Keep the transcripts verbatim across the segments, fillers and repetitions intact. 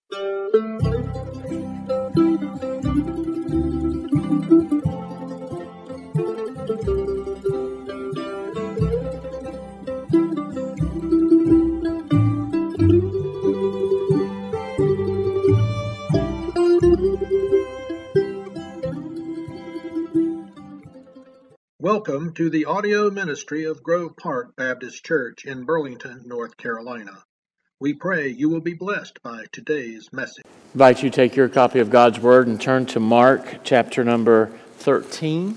Welcome to the audio ministry of Grove Park Baptist Church in Burlington, North Carolina. We pray you will be blessed by today's message. I invite you to take your copy of God's Word and turn to Mark chapter number thirteen.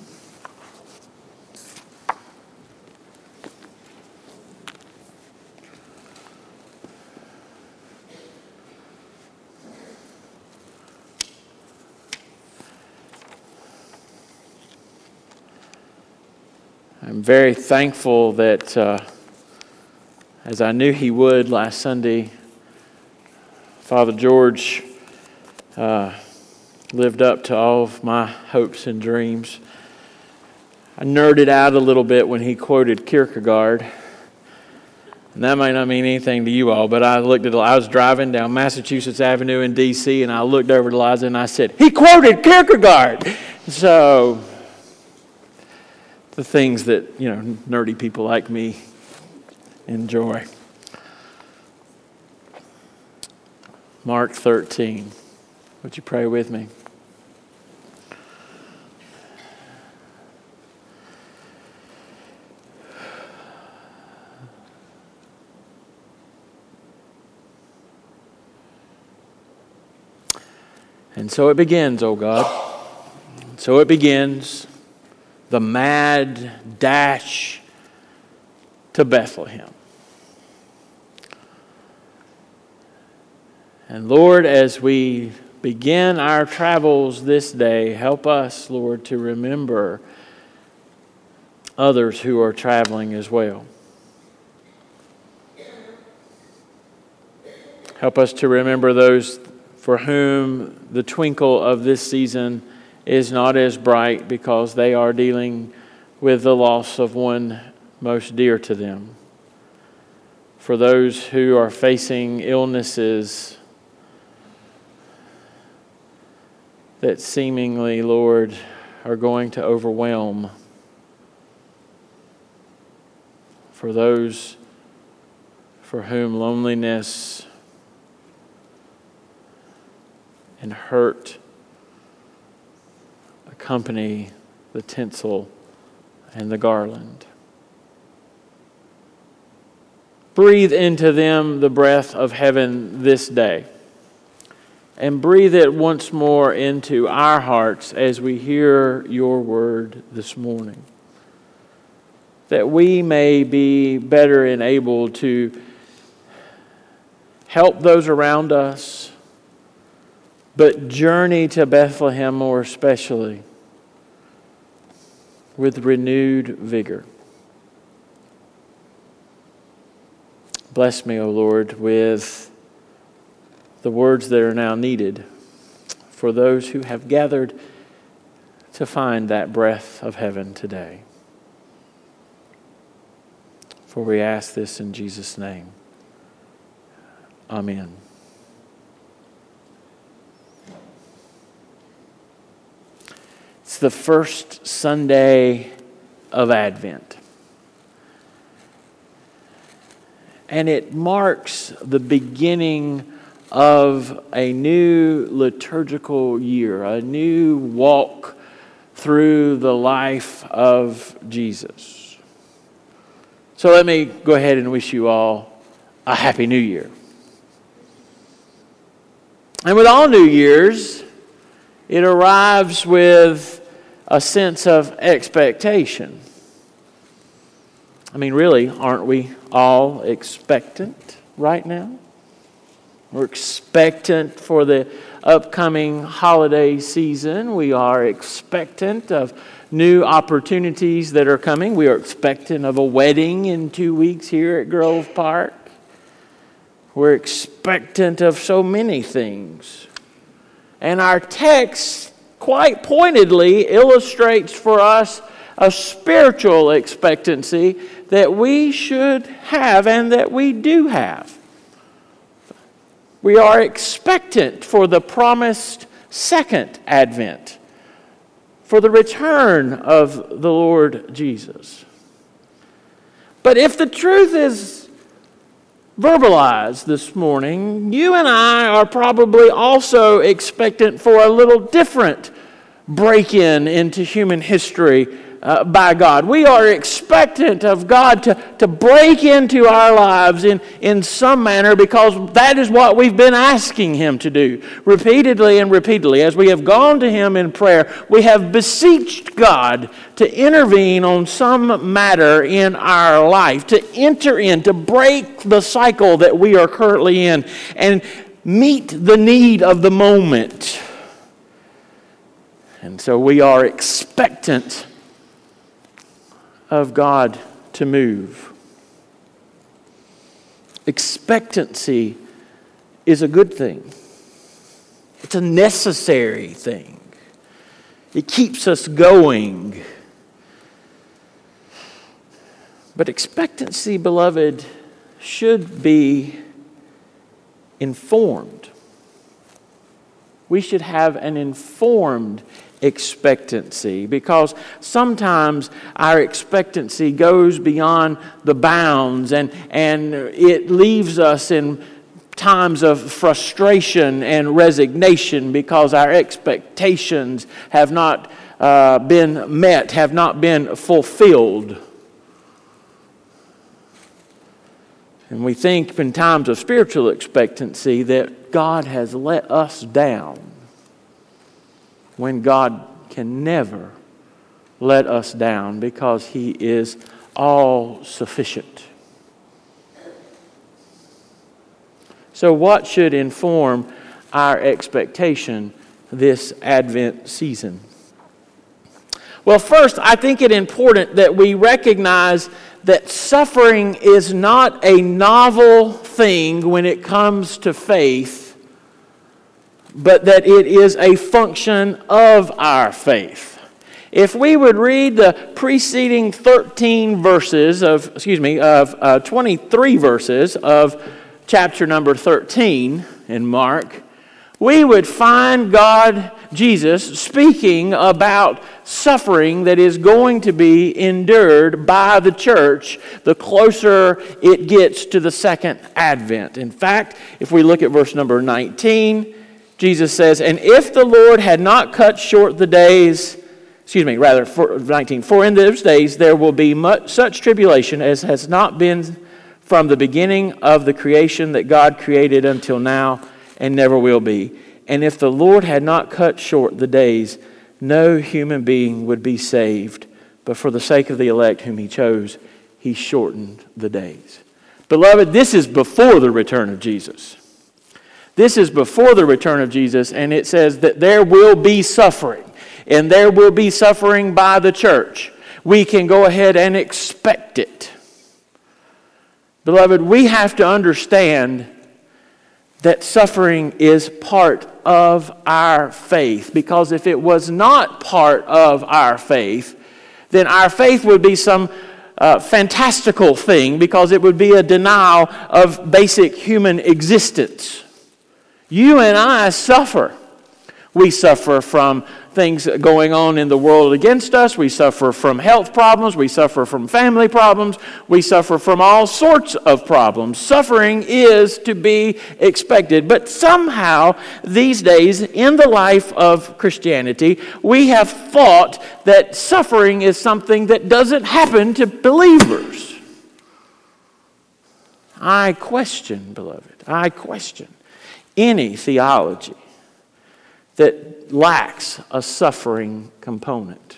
I'm very thankful that, uh, as I knew he would last Sunday, Father George uh, lived up to all of my hopes and dreams. I nerded out a little bit when he quoted Kierkegaard. And that might not mean anything to you all, but I looked at, I was driving down Massachusetts Avenue in D C, and I looked over to Liza and I said, he quoted Kierkegaard! So, the things that, you know, nerdy people like me enjoy. Mark thirteen. Would you pray with me? And so it begins, oh God. So it begins. The mad dash to Bethlehem. And Lord, as we begin our travels this day, help us, Lord, to remember others who are traveling as well. Help us to remember those for whom the twinkle of this season is not as bright because they are dealing with the loss of one most dear to them. For those who are facing illnesses that seemingly, Lord, are going to overwhelm. For those for whom loneliness and hurt accompany the tinsel and the garland. Breathe into them the breath of heaven this day, and breathe it once more into our hearts as we hear your word this morning, that we may be better enabled to help those around us, but journey to Bethlehem more especially with renewed vigor. Bless me, O Lord, with the words that are now needed for those who have gathered to find that breath of heaven today. For we ask this in Jesus' name. Amen. It's the first Sunday of Advent. And it marks the beginning of a new liturgical year, a new walk through the life of Jesus. So let me go ahead and wish you all a Happy New Year. And with all New Years, it arrives with a sense of expectation. I mean, really, aren't we all expectant right now? We're expectant for the upcoming holiday season. We are expectant of new opportunities that are coming. We are expectant of a wedding in two weeks here at Grove Park. We're expectant of so many things. And our text quite pointedly illustrates for us a spiritual expectancy that we should have and that we do have. We are expectant for the promised second advent, for the return of the Lord Jesus. But if the truth is verbalized this morning, you and I are probably also expectant for a little different break-in into human history uh, by God. We are expectant of God to, to break into our lives in, in some manner, because that is what we've been asking Him to do repeatedly and repeatedly. As we have gone to Him in prayer, we have beseeched God to intervene on some matter in our life, to enter in, to break the cycle that we are currently in and meet the need of the moment. And so we are expectant of God to move. Expectancy is a good thing. It's a necessary thing. It keeps us going. But expectancy, beloved, should be informed. We should have an informed expectancy, because sometimes our expectancy goes beyond the bounds and, and it leaves us in times of frustration and resignation because our expectations have not uh, been met, have not been fulfilled. And we think in times of spiritual expectancy that God has let us down, when God can never let us down, because He is all sufficient. So what should inform our expectation this Advent season? Well, first, I think it's important that we recognize that suffering is not a novel thing when it comes to faith, but that it is a function of our faith. If we would read the preceding thirteen verses of, excuse me, of uh, twenty-three verses of chapter number thirteen in Mark, we would find God, Jesus, speaking about suffering that is going to be endured by the church the closer it gets to the second advent. In fact, if we look at verse number nineteen, Jesus says, "And if the Lord had not cut short the days," excuse me, rather, for nineteen, "for in those days there will be much, such tribulation as has not been from the beginning of the creation that God created until now, and never will be. And if the Lord had not cut short the days, no human being would be saved. But for the sake of the elect whom He chose, He shortened the days." Beloved, this is before the return of Jesus. This is before the return of Jesus, and it says that there will be suffering, and there will be suffering by the church. We can go ahead and expect it. Beloved, we have to understand that suffering is part of our faith, because if it was not part of our faith, then our faith would be some uh, fantastical thing, because it would be a denial of basic human existence. You and I suffer. We suffer from things going on in the world against us. We suffer from health problems. We suffer from family problems. We suffer from all sorts of problems. Suffering is to be expected. But somehow, these days, in the life of Christianity, we have thought that suffering is something that doesn't happen to believers. I question, beloved, I question any theology that lacks a suffering component,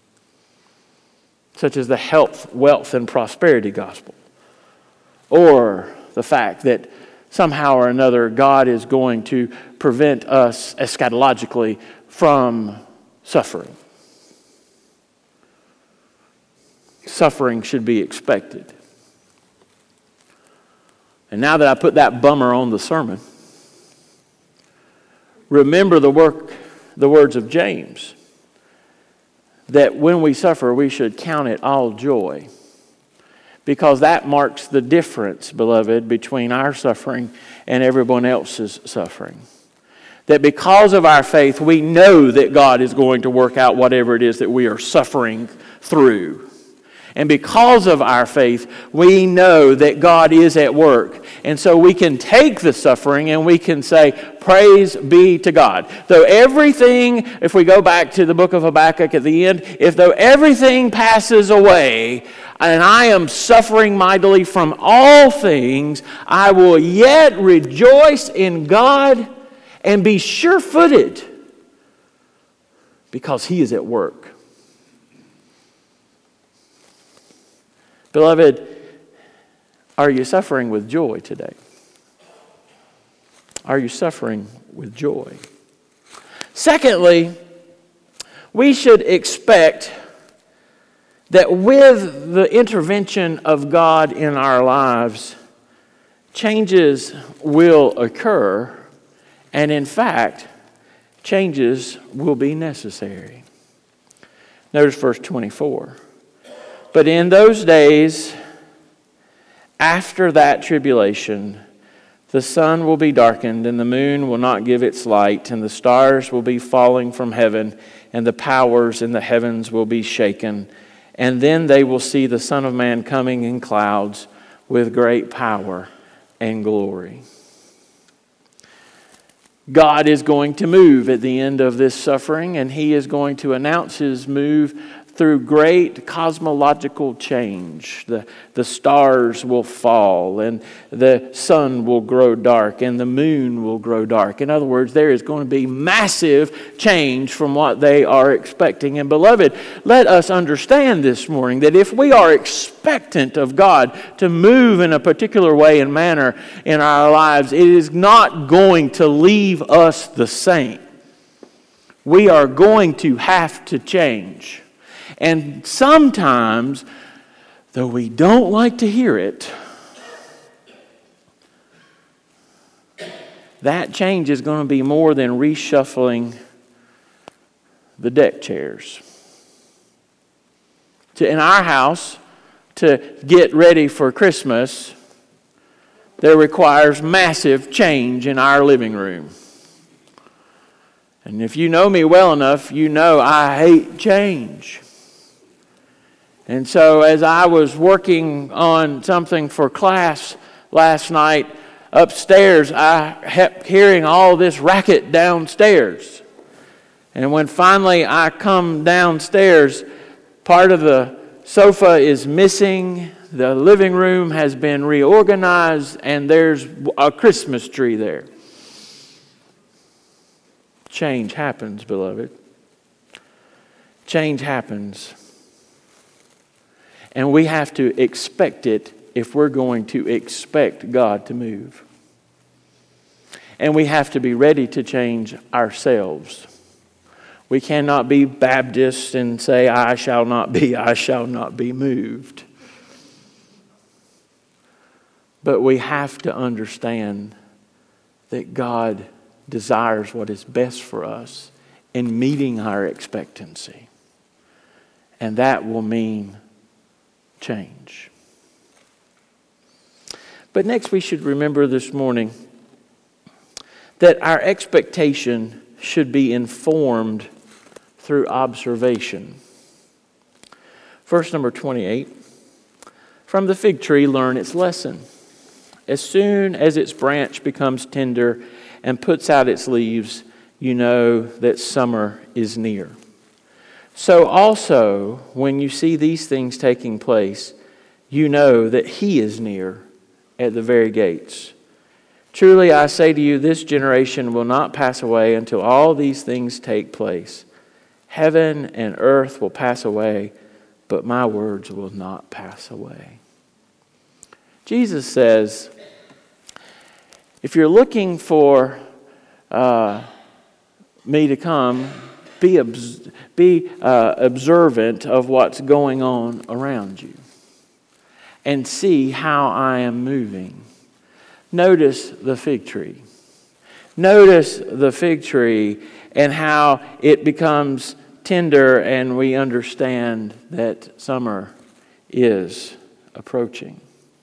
such as the health, wealth, and prosperity gospel, or the fact that somehow or another God is going to prevent us eschatologically from suffering. Suffering should be expected. And now that I put that bummer on the sermon, remember the work, the words of James, that when we suffer, we should count it all joy, because that marks the difference, beloved, between our suffering and everyone else's suffering. That because of our faith, we know that God is going to work out whatever it is that we are suffering through. And because of our faith, we know that God is at work. And so we can take the suffering and we can say, praise be to God. Though everything, if we go back to the book of Habakkuk at the end, if though everything passes away, and I am suffering mightily from all things, I will yet rejoice in God and be sure-footed because He is at work. Beloved, are you suffering with joy today? Are you suffering with joy? Secondly, we should expect that with the intervention of God in our lives, changes will occur, and in fact, changes will be necessary. Notice verse twenty-four. But in those days, after that tribulation, the sun will be darkened, and the moon will not give its light, and the stars will be falling from heaven, and the powers in the heavens will be shaken. And then they will see the Son of Man coming in clouds with great power and glory. God is going to move at the end of this suffering, and He is going to announce His move through great cosmological change. The, the stars will fall, and the sun will grow dark, and the moon will grow dark. In other words, there is going to be massive change from what they are expecting. And beloved, let us understand this morning that if we are expectant of God to move in a particular way and manner in our lives, it is not going to leave us the same. We are going to have to change. And sometimes, though we don't like to hear it, that change is going to be more than reshuffling the deck chairs. To, in our house, to get ready for Christmas, there requires massive change in our living room. And if you know me well enough, you know I hate change. And so as I was working on something for class last night, upstairs, I kept hearing all this racket downstairs. And when finally I come downstairs, part of the sofa is missing, the living room has been reorganized, and there's a Christmas tree there. Change happens, beloved. Change happens. And we have to expect it if we're going to expect God to move. And we have to be ready to change ourselves. We cannot be Baptists and say, I shall not be, I shall not be moved. But we have to understand that God desires what is best for us in meeting our expectancy. And that will mean change. But next we should remember this morning that our expectation should be informed through observation. Verse number twenty-eight. From the fig tree learn its lesson. As soon as its branch becomes tender and puts out its leaves, you know that summer is near. So also, when you see these things taking place, you know that He is near at the very gates. Truly I say to you, this generation will not pass away until all these things take place. Heaven and earth will pass away, but my words will not pass away. Jesus says, if you're looking for uh, me to come, be, obs- be uh, observant of what's going on around you and see how I am moving. Notice the fig tree. Notice the fig tree and how it becomes tender, and we understand that summer is approaching.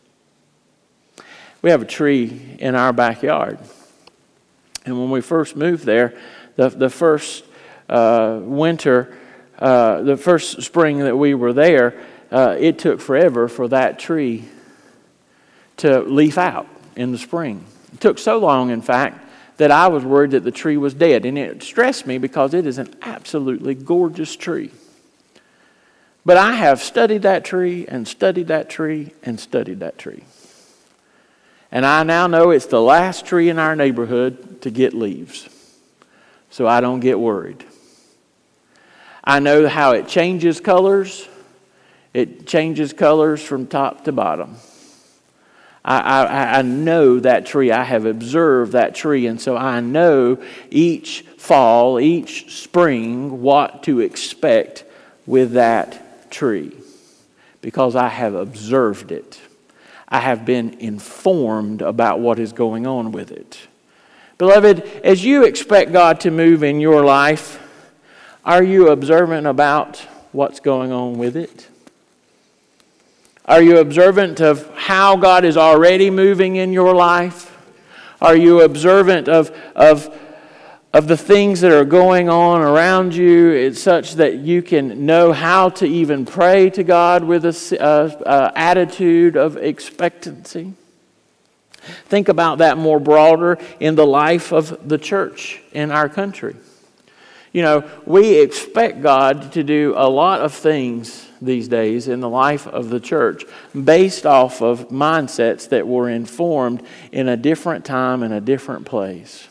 We have a tree in our backyard. And when we first moved there, the, the first uh, winter, uh, the first spring that we were there, uh, it took forever for that tree to leaf out in the spring. It took so long, in fact, that I was worried that the tree was dead. And it stressed me because it is an absolutely gorgeous tree. But I have studied that tree and studied that tree and studied that tree. And I now know it's the last tree in our neighborhood to get leaves. So I don't get worried. I know how it changes colors. It changes colors from top to bottom. I, I, I know that tree. I have observed that tree. And so I know each fall, each spring, what to expect with that tree. Because I have observed it. I have been informed about what is going on with it. Beloved, as you expect God to move in your life, are you observant about what's going on with it? Are you observant of how God is already moving in your life? Are you observant of, of, of the things that are going on around you? It's such that you can know how to even pray to God with an uh, uh, attitude of expectancy. Think about that more broader in the life of the church in our country. You know, we expect God to do a lot of things these days in the life of the church based off of mindsets that were informed in a different time and a different place.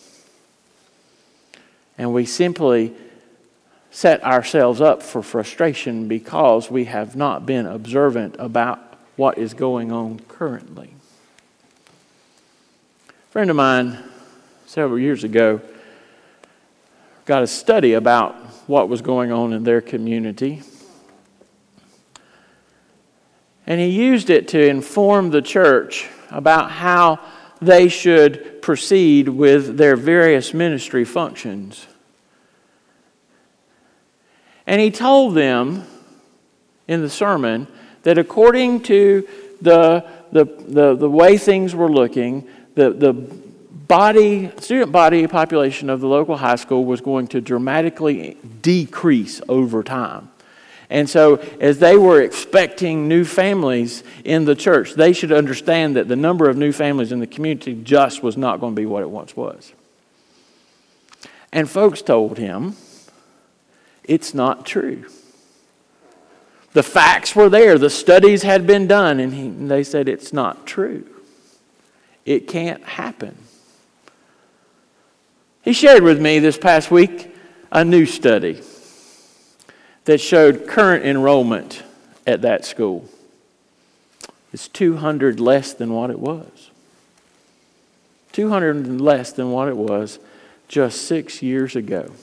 And we simply set ourselves up for frustration because we have not been observant about what is going on currently. A friend of mine several years ago got a study about what was going on in their community. And he used it to inform the church about how they should proceed with their various ministry functions. And he told them in the sermon that according to the, the, the, the way things were looking, the, the body, student body population of the local high school was going to dramatically decrease over time. And so as they were expecting new families in the church, they should understand that the number of new families in the community just was not going to be what it once was. And folks told him, it's not true. The facts were there. The studies had been done. And, he, and they said, it's not true. It can't happen. He shared with me this past week a new study that showed current enrollment at that school. It's two hundred less than what it was. two hundred less than what it was just six years ago.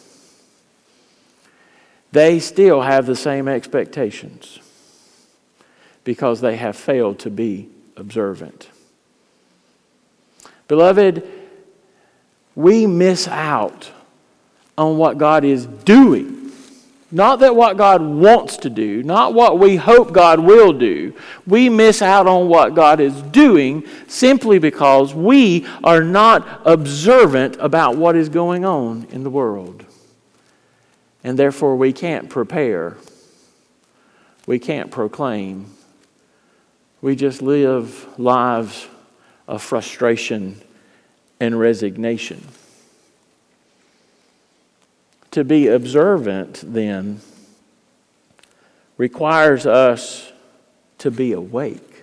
They still have the same expectations because they have failed to be observant. Beloved, we miss out on what God is doing. Not that what God wants to do, not what we hope God will do. We miss out on what God is doing simply because we are not observant about what is going on in the world. And therefore we can't prepare. We can't proclaim. We just live lives of frustration and resignation. To be observant, then, requires us to be awake.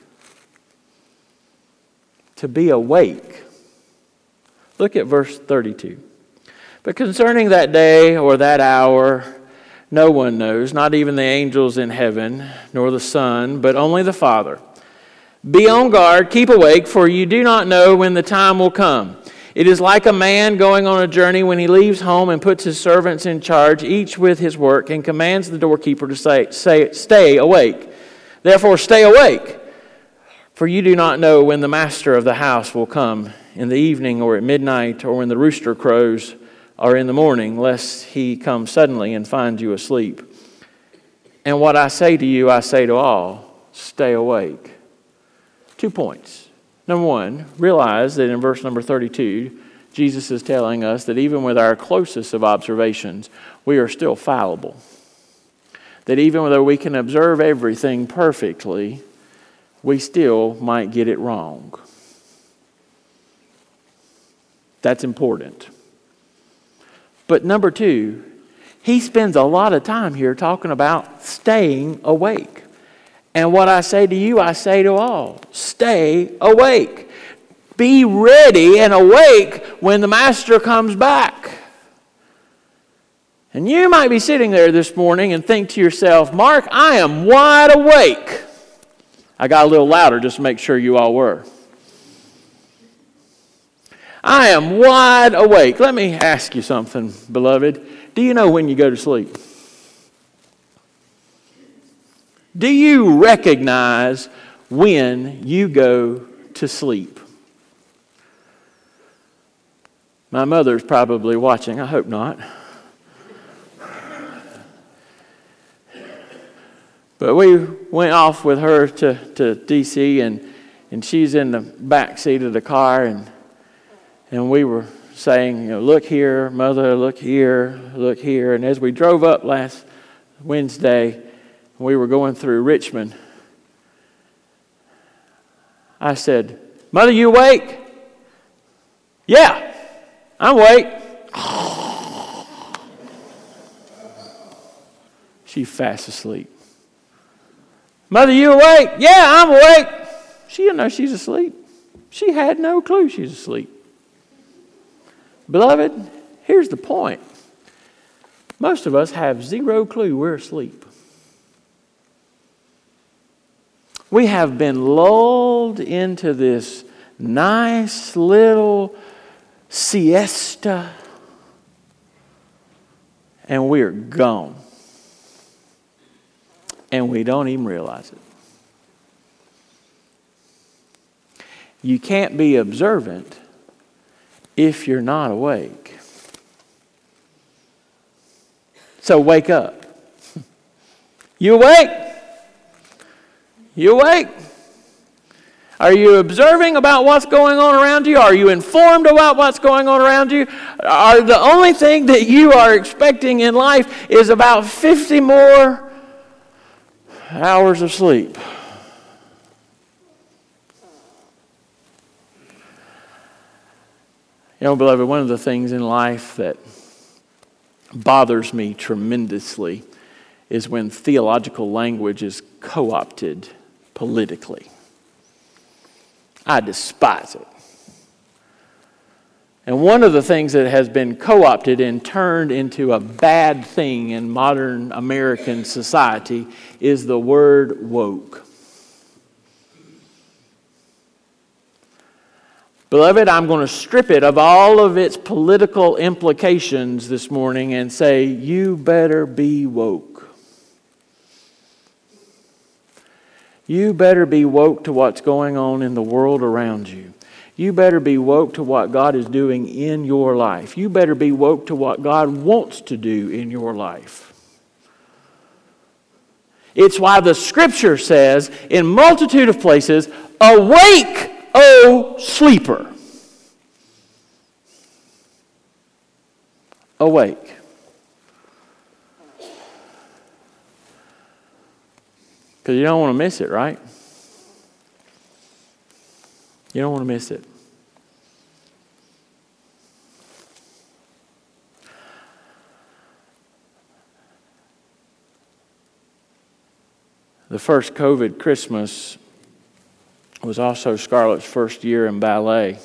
To be awake. Look at verse thirty-two. But concerning that day or that hour, no one knows, not even the angels in heaven, nor the Son, but only the Father. Be on guard, keep awake, for you do not know when the time will come. It is like a man going on a journey when he leaves home and puts his servants in charge, each with his work, and commands the doorkeeper to say, say, stay awake. Therefore, stay awake, for you do not know when the master of the house will come, in the evening or at midnight, or when the rooster crows, or in the morning, lest he come suddenly and find you asleep. And what I say to you, I say to all, stay awake Two points. Number one, realize that in verse number thirty-two, Jesus is telling us that even with our closest of observations, we are still fallible. That even though we can observe everything perfectly, we still might get it wrong. That's important. But number two, he spends a lot of time here talking about staying awake. And what I say to you, I say to all, stay awake. Be ready and awake when the Master comes back. And you might be sitting there this morning and think to yourself, Mark, I am wide awake. I got a little louder just to make sure you all were. I am wide awake. Let me ask you something, beloved. Do you know when you go to sleep? Do you recognize when you go to sleep? My mother's probably watching. I hope not. But we went off with her to, to D C, and, and she's in the back seat of the car, and and we were saying, you know, look here, Mother, look here, look here. And as we drove up last Wednesday, we were going through Richmond, I said, Mother, you awake? Yeah, I'm awake. She's fast asleep. Mother, you awake? Yeah, I'm awake. She didn't know she's asleep. She had no clue she's asleep. Beloved, here's the point. Most of us have zero clue we're asleep. We have been lulled into this nice little siesta, and we're gone. And we don't even realize it. You can't be observant if you're not awake. So wake up. You awake? You awake? Are you observing about what's going on around you? Are you informed about what's going on around you? Are the only thing that you are expecting in life is about fifty more hours of sleep? You know, beloved, one of the things in life that bothers me tremendously is when theological language is co-opted politically. I despise it. And one of the things that has been co-opted and turned into a bad thing in modern American society is the word woke. Beloved, I'm going to strip it of all of its political implications this morning and say, you better be woke. You better be woke to what's going on in the world around you. You better be woke to what God is doing in your life. You better be woke to what God wants to do in your life. It's why the Scripture says in multitude of places, awake, O sleeper. Awake. Because you don't want to miss it, right? You don't want to miss it. The first COVID Christmas was also Scarlett's first year in ballet.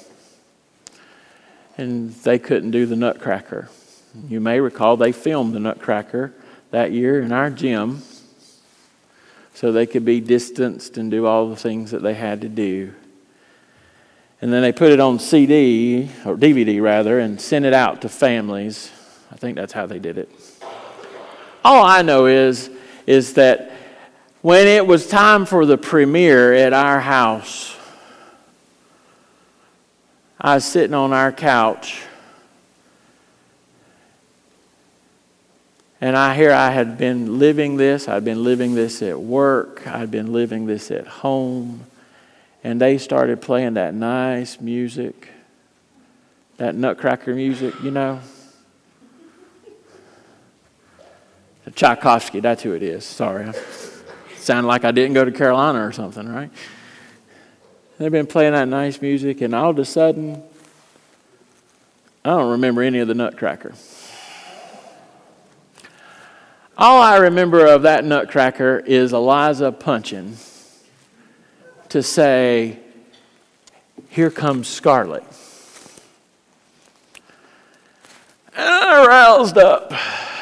And they couldn't do the Nutcracker. You may recall they filmed the Nutcracker that year in our gym so they could be distanced and do all the things that they had to do. And then they put it on C D, or D V D rather, and sent it out to families. I think that's how they did it. All I know is, is that when it was time for the premiere at our house, I was sitting on our couch, and I hear I had been living this. I'd been living this at work. I'd been living this at home. And they started playing that nice music, that Nutcracker music, you know. Tchaikovsky, that's who it is. Sorry. Sounded like I didn't go to Carolina or something, right? They've been playing that nice music, and all of a sudden, I don't remember any of the Nutcracker. All I remember of that Nutcracker is Eliza punching to say, "Here comes Scarlet." And I roused up.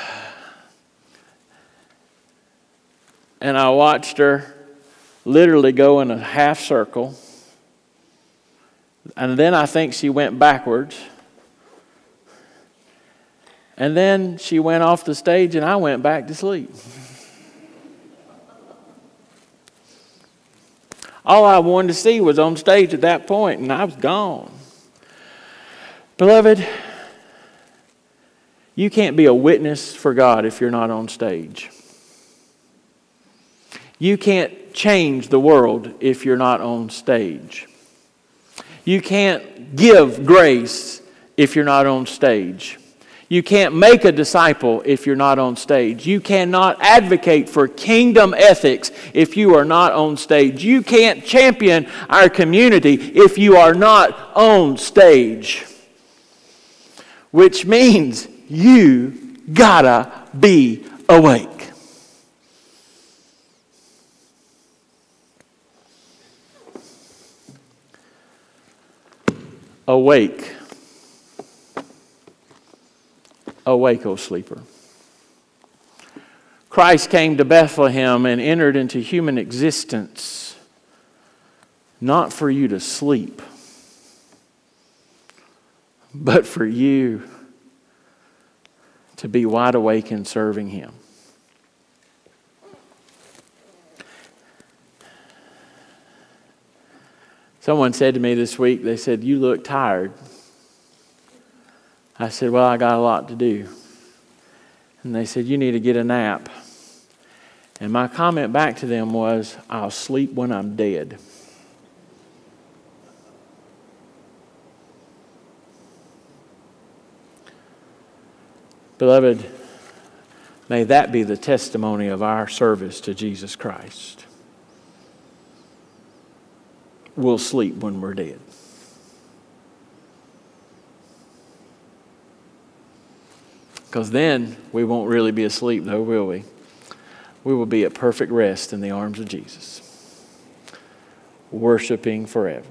And I watched her literally go in a half circle. And then I think she went backwards. And then she went off the stage and I went back to sleep. All I wanted to see was on stage at that point, and I was gone. Beloved, you can't be a witness for God if you're not on stage. You can't change the world if you're not on stage. You can't give grace if you're not on stage. You can't make a disciple if you're not on stage. You cannot advocate for kingdom ethics if you are not on stage. You can't champion our community if you are not on stage. Which means you gotta be awake. Awake. Awake, O sleeper. Christ came to Bethlehem and entered into human existence, not for you to sleep, but for you to be wide awake and serving Him. Someone said to me this week, they said, "You look tired." I said, "Well, I got a lot to do." And they said, "You need to get a nap." And my comment back to them was, "I'll sleep when I'm dead." Beloved, may that be the testimony of our service to Jesus Christ. We'll sleep when we're dead. Because then we won't really be asleep, though, will we? We will be at perfect rest in the arms of Jesus, worshiping forever.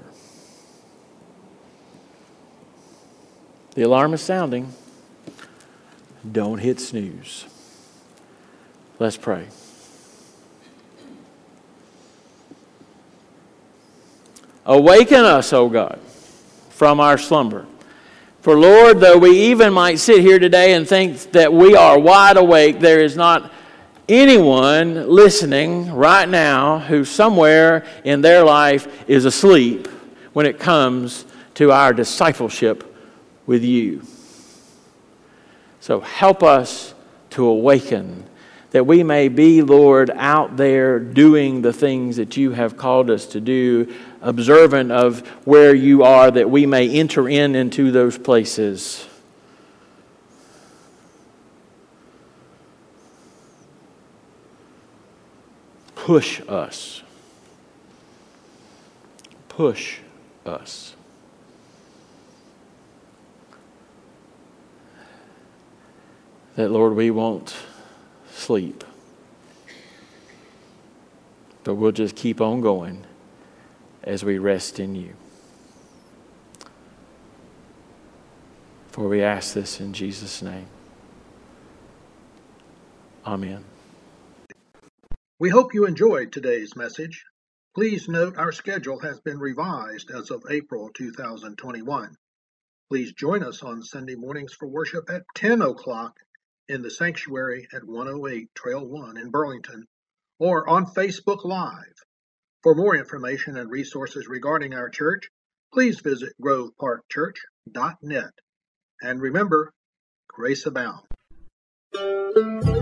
The alarm is sounding. Don't hit snooze. Let's pray. Awaken us, O God, from our slumber. For Lord, though we even might sit here today and think that we are wide awake, there is not anyone listening right now who somewhere in their life is asleep when it comes to our discipleship with you. So help us to awaken, that we may be, Lord, out there doing the things that you have called us to do, observant of where you are, that we may enter in into those places. Push us. Push us. That, Lord, we won't sleep, but we'll just keep on going as we rest in you. For we ask this in Jesus' name. Amen. We hope you enjoyed today's message. Please note our schedule has been revised as of April two thousand twenty-one. Please join us on Sunday mornings for worship at ten o'clock in the sanctuary at one oh eight Trail one in Burlington, or on Facebook Live. For more information and resources regarding our church, please visit grove park church dot net. And remember, grace abound.